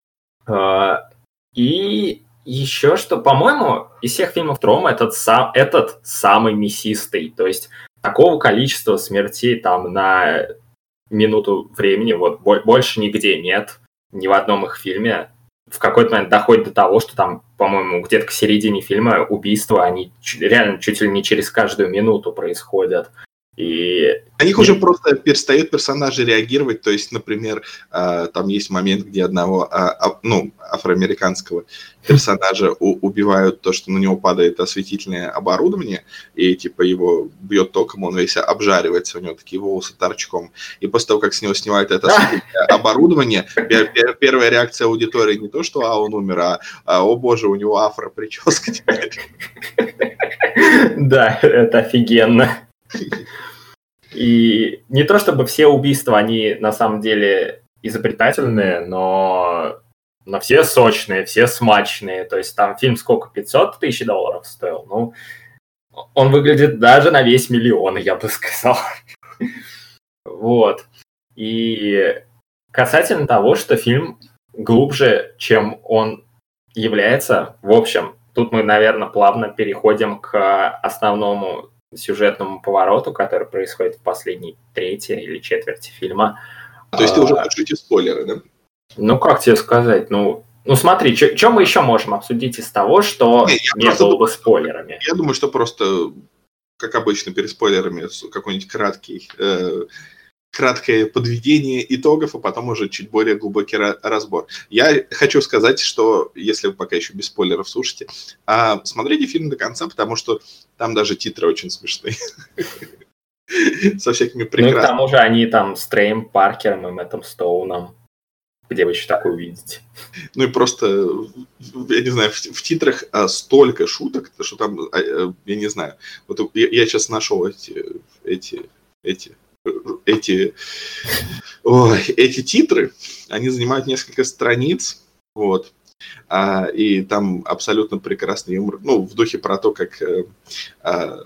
И еще что, по-моему, из всех фильмов Трома этот, сам, этот самый мясистый, то есть такого количества смертей там на минуту времени вот больше нигде нет, ни в одном их фильме. В какой-то момент доходит до того, что там, по-моему, где-то к середине фильма убийства, они реально чуть ли не через каждую минуту происходят. И... На них уже просто перестают персонажи реагировать, то есть, например, там есть момент, где одного, ну, афроамериканского персонажа убивают то, что на него падает осветительное оборудование, и типа его бьет током, он весь обжаривается, у него такие волосы торчком, и после того, как с него снимают это осветительное оборудование, первая реакция аудитории не то, что а, он умер, а, а о боже, у него афро-прическа теперь. Да, это офигенно. И не то чтобы все убийства, они на самом деле изобретательные, но, но все сочные, все смачные. То есть там фильм сколько, пятьсот тысяч долларов стоил? Ну, он выглядит даже на весь миллион, я бы сказал. Вот. И касательно того, что фильм глубже, чем он является, в общем, тут мы, наверное, плавно переходим к основному сюжетному повороту, который происходит в последней трети или четверти фильма. То есть ты уже хочешь спойлеры, да? Ну, как тебе сказать? Ну, ну смотри, что мы еще можем обсудить из того, что не, не было думаю, бы спойлерами? Я думаю, что просто, как обычно, перед спойлерами какой-нибудь краткий, э, краткое подведение итогов, а потом уже чуть более глубокий разбор. Я хочу сказать, что, если вы пока еще без спойлеров слушаете, а, смотрите фильм до конца, потому что там даже титры очень смешные. Со всякими прекрасными. Ну, к тому же они там с Треем Паркером и Мэттом Стоуном. Где вы еще такое увидите? Ну и просто, я не знаю, в, в титрах а, столько шуток, что там, а, я не знаю. Вот я, я сейчас нашел эти, эти, эти, эти, ой, эти титры, они занимают несколько страниц, вот. А, и там абсолютно прекрасный юмор. Ну, в духе про то, как а, а,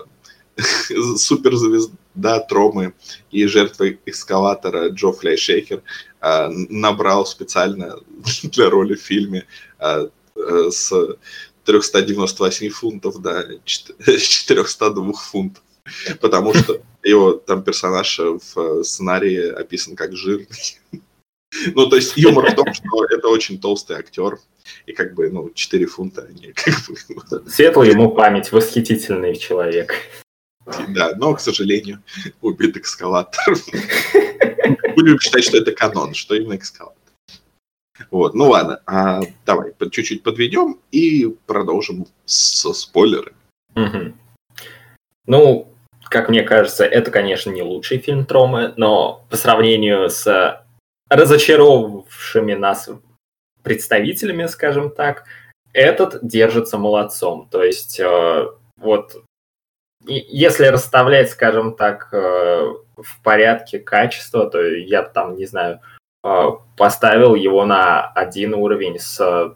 суперзвезда Тромы и жертва экскаватора Джо Фляйшейкер а, набрал специально для роли в фильме а, а, с триста девяносто восемь фунтов до четыреста два фунтов. Потому что его там персонаж в сценарии описан как жирный. Ну, то есть юмор в том, что это очень толстый актер. И как бы, ну, четыре фунта они как бы... Светлая ему память, восхитительный человек. Да, но, к сожалению, убит экскаватор. Будем считать, что это канон, что именно экскаватор. Вот, ну ладно, а, давай чуть-чуть подведем и продолжим со спойлерами. Угу. Ну, как мне кажется, это, конечно, не лучший фильм Тромы, но по сравнению с разочаровавшими нас представителями, скажем так, этот держится молодцом. То есть, э, вот, и, если расставлять, скажем так, э, в порядке качества, то я там, не знаю, э, поставил его на один уровень с...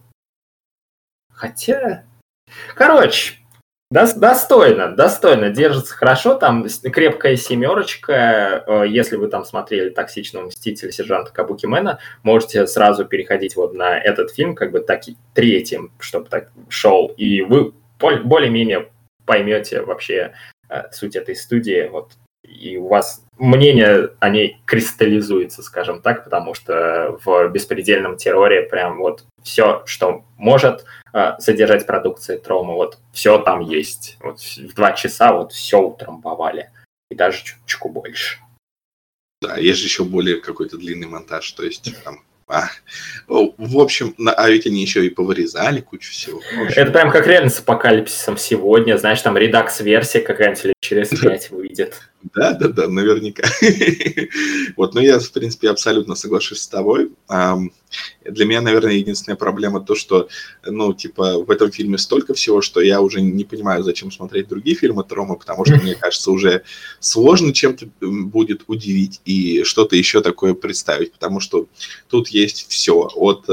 Хотя... Короче... Достойно, достойно, держится хорошо, там крепкая семерочка, если вы там смотрели «Токсичного мстителя» сержанта Кабукимена, можете сразу переходить вот на этот фильм, как бы так, третьим, чтобы так шел, и вы более-менее поймете вообще суть этой студии, вот, и у вас мнение о ней кристаллизуется, скажем так, потому что в «Беспредельном терроре» прям вот все, что может содержать продукция Тромы, вот все там есть. Вот в два часа вот все утрамбовали. И даже чуточку больше. Да, есть же еще более какой-то длинный монтаж, то есть там... А, в общем, а ведь они еще и повырезали кучу всего. Общем, это прям как реально с апокалипсисом сегодня. Знаешь, там редакс-версия какая-нибудь через пять выйдет. Да, да, да, наверняка. Вот, но я, в принципе, абсолютно соглашусь с тобой. Для меня, наверное, единственная проблема то, что, ну, типа, в этом фильме столько всего, что я уже не понимаю, зачем смотреть другие фильмы Тромы, потому что, мне кажется, уже сложно чем-то будет удивить и что-то еще такое представить, потому что тут есть все от...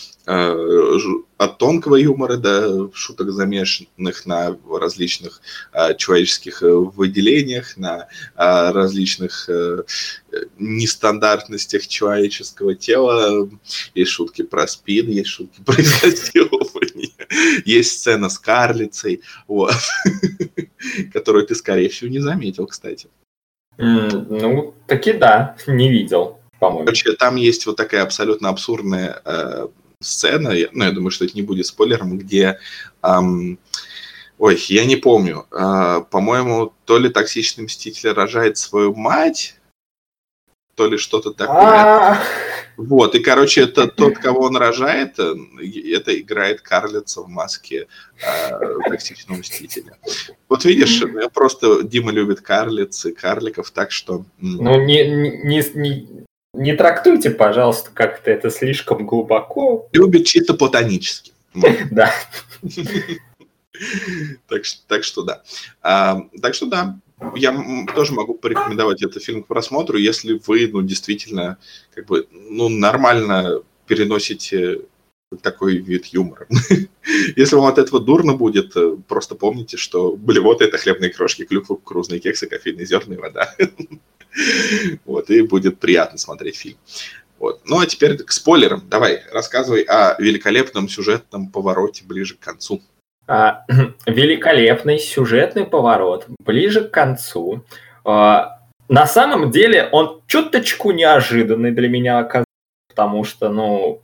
от тонкого юмора до шуток, замешанных на различных а, человеческих выделениях, на а, различных а, нестандартностях человеческого тела. Есть шутки про СПИД, есть шутки про изнасилование, есть сцена с карлицей, вот, которую ты, скорее всего, не заметил, кстати. Mm, ну, таки да, не видел, по-моему. Короче, там есть вот такая абсолютно абсурдная сцена, ну, я думаю, что это не будет спойлером, где эм, Ой, я не помню. А, по-моему, то ли токсичный мститель рожает свою мать, то ли что-то такое. Вот, и, короче, это тот, кого он рожает, это играет карлица в маске э, токсичного мстителя. Вот видишь, просто Дима любит карлиц и карликов, так что... Ну, не, не, не, не трактуйте, пожалуйста, как-то это слишком глубоко. Любит чисто платонически. Да. Так что, так что да. А, так что да, я тоже могу порекомендовать этот фильм к просмотру, если вы, ну, действительно, как бы, ну, нормально переносите такой вид юмора. Если вам от этого дурно будет, просто помните, что блевоты — это хлебные крошки, клюква, кукурузные кексы, кофейные зерна и вода. Вот, и будет приятно смотреть фильм. Вот. Ну, а теперь к спойлерам. Давай, рассказывай о великолепном сюжетном повороте ближе к концу. А, великолепный сюжетный поворот ближе к концу. А, на самом деле он чуточку неожиданный для меня оказался, потому что, ну,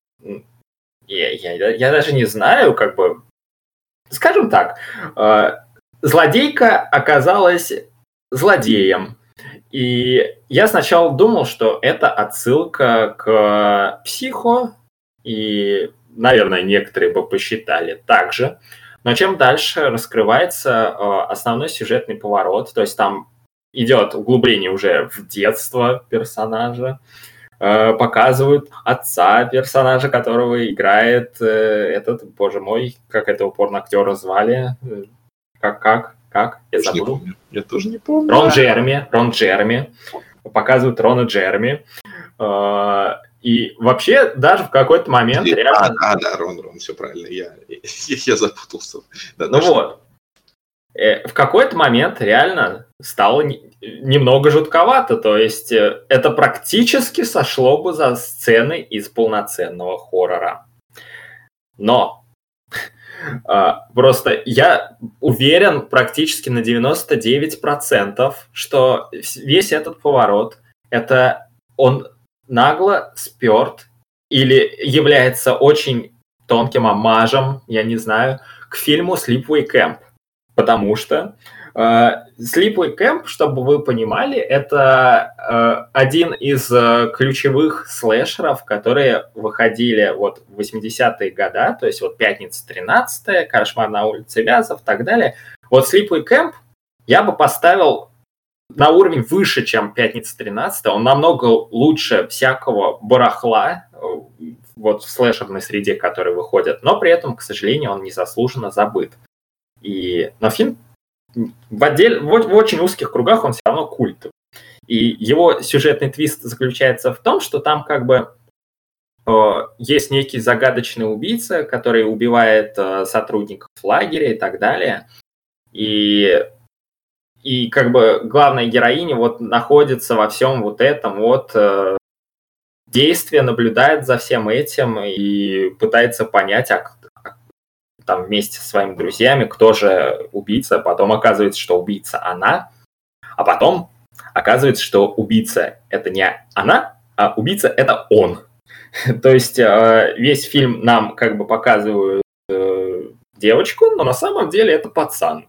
я, я, я даже не знаю, как бы, скажем так, а, злодейка оказалась злодеем. И я сначала думал, что это отсылка к «Психо», и, наверное, некоторые бы посчитали так же. Но чем дальше раскрывается э, основной сюжетный поворот, то есть там идет углубление уже в детство персонажа, э, показывают отца персонажа, которого играет э, этот, боже мой, как этого порноактера звали? Как, как, как? Я тоже забыл. Не помню. Я тоже не помню. Рон Джереми, Рон Джереми. Показывают Рона Джереми. Э, И вообще даже в какой-то момент... А, реально... а, да, Рон, Рон, все правильно, я, я, я запутался. Да, ну вот, в какой-то момент реально стало немного жутковато, то есть это практически сошло бы за сцены из полноценного хоррора. Но просто я уверен практически на девяносто девять процентов, что весь этот поворот, это он... нагло сперт или является очень тонким оммажем, я не знаю, к фильму Sleepaway Camp. Потому что э, Sleepaway Camp, чтобы вы понимали, это э, один из э, ключевых слэшеров, которые выходили вот в восьмидесятые годы, то есть вот «Пятница тринадцатая», «Кошмар на улице Вязов» и так далее. Вот Sleepaway Camp я бы поставил на уровень выше, чем «Пятница тринадцатая». Он намного лучше всякого барахла вот в слэшерной среде, которые выходят, но при этом, к сожалению, он незаслуженно забыт. И, но фильм в, отдель, в, в очень узких кругах он все равно культовый. И его сюжетный твист заключается в том, что там как бы э, есть некий загадочный убийца, который убивает э, сотрудников лагеря и так далее. И И как бы главная героиня вот находится во всем вот этом вот э, действии, наблюдает за всем этим и пытается понять, а, там вместе со своими друзьями, кто же убийца. Потом оказывается, что убийца она, а потом оказывается, что убийца это не она, а убийца это он. То есть э, весь фильм нам как бы показывают э, девочку, но на самом деле это пацан.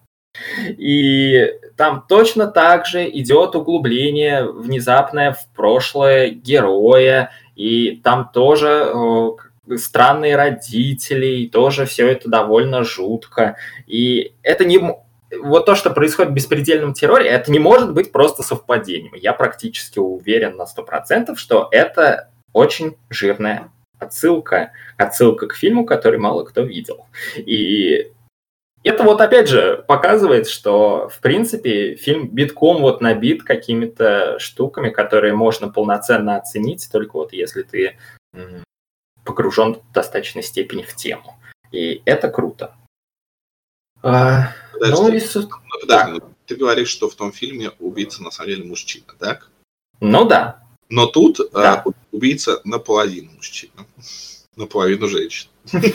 И там точно так же идет углубление внезапное в прошлое героя, и там тоже э, странные родители, и тоже все это довольно жутко. И это не... Вот то, что происходит в «Беспредельном терроре», это не может быть просто совпадением. Я практически уверен на сто процентов, что это очень жирная отсылка. Отсылка к фильму, который мало кто видел. И... это вот опять же показывает, что в принципе фильм битком вот набит какими-то штуками, которые можно полноценно оценить, только вот если ты погружен в достаточной степени в тему. И это круто. А, подожди, ну, и... ну, подожди, ну, ты говоришь, что в том фильме убийца на самом деле мужчина, так? Ну да. Но тут да. а, убийца наполовину мужчина, наполовину женщина.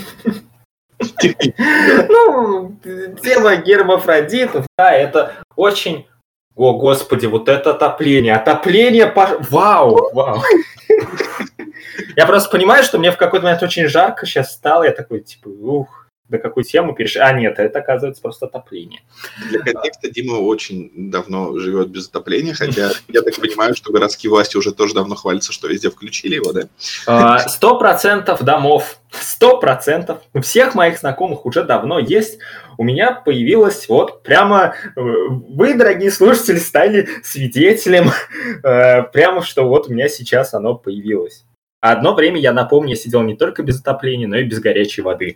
Ну, тема гермафродитов, да, это очень... О, господи, вот это отопление. Отопление, по... вау, вау. Я просто понимаю, что мне в какой-то момент очень жарко сейчас стало. Я такой, типа, ух, до какую тему перешли. А, нет, это, оказывается, просто отопление. Для контекста Дима очень давно живет без отопления, хотя я так понимаю, что городские власти уже тоже давно хвалятся, что везде включили его, да? Сто процентов домов, сто процентов у всех моих знакомых уже давно есть. У меня появилось вот прямо... Вы, дорогие слушатели, стали свидетелем прямо, что вот у меня сейчас оно появилось. А одно время, я напомню, я сидел не только без отопления, но и без горячей воды.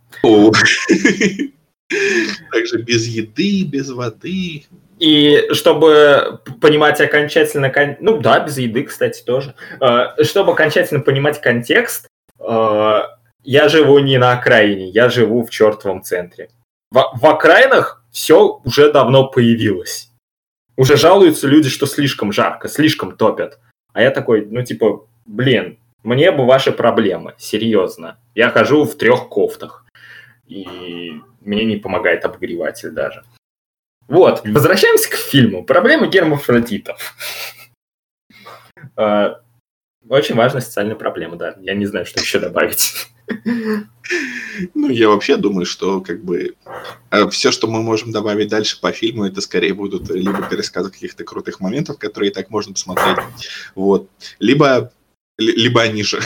Также без еды, без воды. И чтобы понимать окончательно... Ну да, без еды, кстати, тоже. Чтобы окончательно понимать контекст, я живу не на окраине, я живу в чертовом центре. В, в окраинах все уже давно появилось. Уже жалуются люди, что слишком жарко, слишком топят. А я такой, ну типа, блин, мне бы ваши проблемы, серьезно. Я хожу в трех кофтах, и мне не помогает обогреватель даже. Вот, возвращаемся к фильму. Проблемы гермафродитов. Очень важная социальная проблема, да. Я не знаю, что еще добавить. Ну, я вообще думаю, что как бы все, что мы можем добавить дальше по фильму, это скорее будут либо пересказы каких-то крутых моментов, которые и так можно посмотреть, вот, либо, либо они же.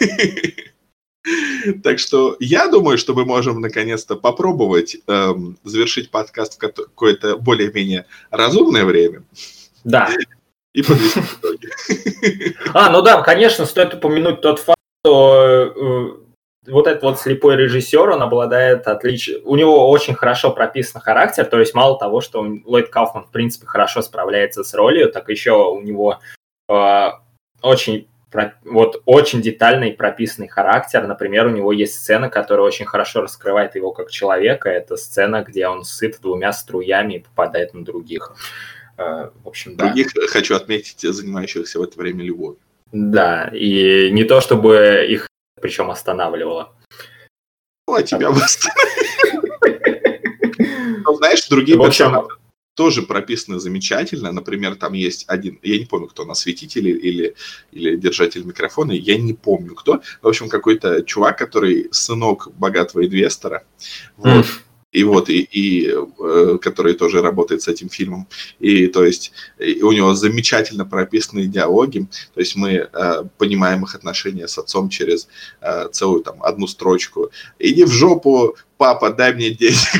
Так что я думаю, что мы можем наконец-то попробовать эм, завершить подкаст в какое-то более-менее разумное время. Да. И подвести итоги. А, ну да, конечно, стоит упомянуть тот факт, что э, вот этот вот слепой режиссер, он обладает отличием... У него очень хорошо прописан характер, то есть мало того, что Ллойд Кауфман, в принципе, хорошо справляется с ролью, так еще у него э, очень... Вот очень детальный прописанный характер. Например, у него есть сцена, которая очень хорошо раскрывает его как человека. Это сцена, где он сыт двумя струями и попадает на других. В общем, да. Других, хочу отметить, занимающихся в это время любовью. Да, и не то, чтобы их причем останавливало. Ну, а тебя бы останавливало. Ну, знаешь, другие персонажи тоже прописаны замечательно. Например, там есть один, я не помню, кто, осветитель или, или держатель микрофона, я не помню кто. В общем, какой-то чувак, который сынок богатого инвестора, вот, mm. и вот, и, и э, который тоже работает с этим фильмом. И то есть и у него замечательно прописанные диалоги, то есть мы э, понимаем их отношения с отцом через э, целую там одну строчку. «Иди в жопу, папа, дай мне денег».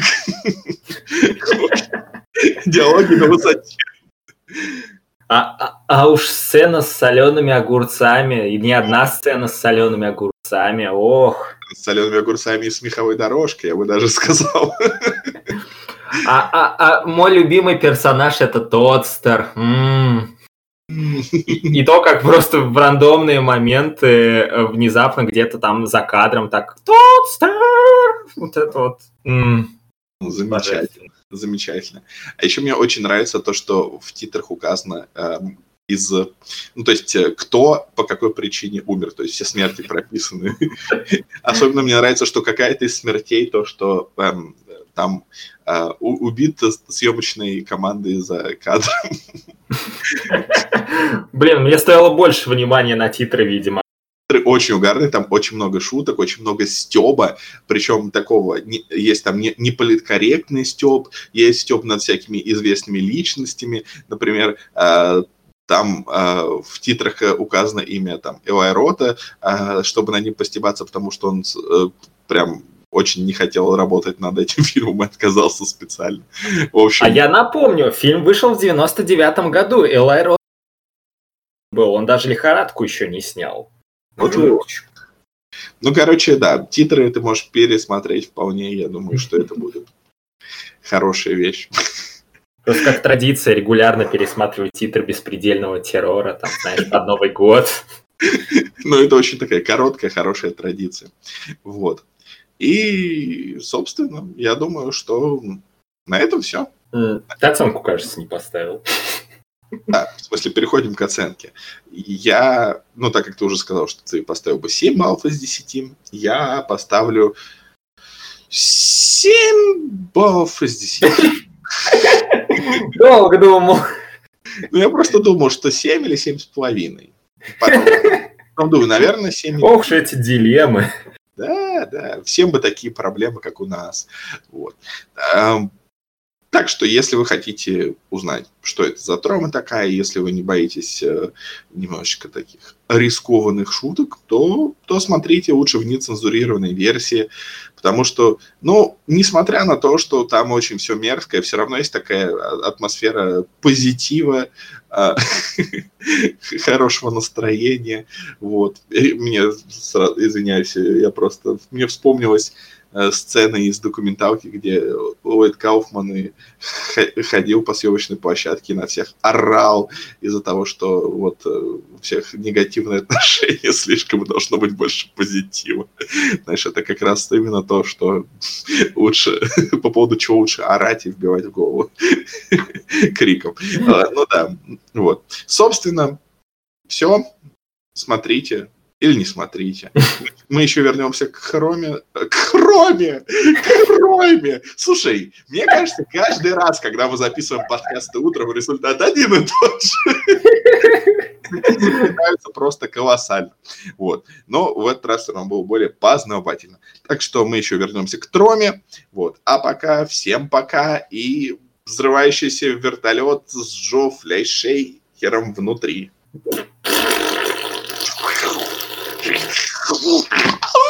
Диалоги на высоте. А, а, а уж сцена с солеными огурцами, и не одна сцена с солеными огурцами, ох. С солеными огурцами и смеховой дорожкой, я бы даже сказал. А, а, а мой любимый персонаж — это Тодстер. М-м. И, и то, как просто в рандомные моменты внезапно где-то там за кадром так Тодстер! Вот это вот. М-м. Замечательно. Замечательно. А еще мне очень нравится то, что в титрах указано э, из... Ну, то есть, кто по какой причине умер. То есть, все смерти прописаны. Особенно мне нравится, что какая-то из смертей, то, что э, там э, убит съемочной командой за кадром. Блин, мне стоило больше внимания на титры, видимо. Очень угарный, там очень много шуток, очень много стёба, причем такого, не, есть там не, не политкорректный стёб, есть стёб над всякими известными личностями, например, э, там э, в титрах указано имя там Элай Рота, э, чтобы на ним постебаться, потому что он э, прям очень не хотел работать над этим фильмом и отказался специально. В общем... А я напомню, фильм вышел в девяносто девятом году, Элай Рота был, он даже «Лихорадку» еще не снял. Вот ну, короче, да, титры ты можешь пересмотреть вполне, я думаю, что это будет хорошая вещь. Просто как традиция регулярно пересматривать титры «Беспредельного террора», там, знаешь, под Новый год. Ну, это очень такая короткая, хорошая традиция. Вот. И, собственно, я думаю, что на этом все. Ты оценку, кажется, не поставил. Да, в смысле, переходим к оценке. Я, ну, так как ты уже сказал, что ты поставил бы семь баллов из десяти, я поставлю семь баллов из десяти. Долго думал. Ну, я просто думал, что семь или семь с половиной. Потом, потом думаю, наверное, семь. Ох уж эти дилеммы. Да, да, всем бы такие проблемы, как у нас. Вот. Так что, если вы хотите узнать, что это за трома такая, если вы не боитесь э, немножечко таких рискованных шуток, то, то смотрите лучше в нецензурированной версии, потому что, ну, несмотря на то, что там очень все мерзкое, все равно есть такая атмосфера позитива, э, хорошего настроения. Вот. И мне, извиняюсь, я просто, мне вспомнилось сцены из документалки, где Ллойд Кауфман ходил по съемочной площадке и на всех орал из-за того, что вот у всех негативное отношение, слишком должно быть больше позитива. Знаешь, это как раз именно то, что лучше, по поводу чего лучше орать и вбивать в голову криком. Ну да, вот. Собственно, все. Смотрите. Или не смотрите. Мы еще вернемся к Хроме. К Хроме! К Хроме! Слушай, мне кажется, каждый раз, когда мы записываем подкасты утром, результат один и тот же. Запоминаются просто колоссально. Вот. Но в этот раз он был более познавательно. Так что мы еще вернемся к Троме. Вот. А пока всем пока. И взрывающийся вертолет с Джо Флейшейхером внутри. Oh,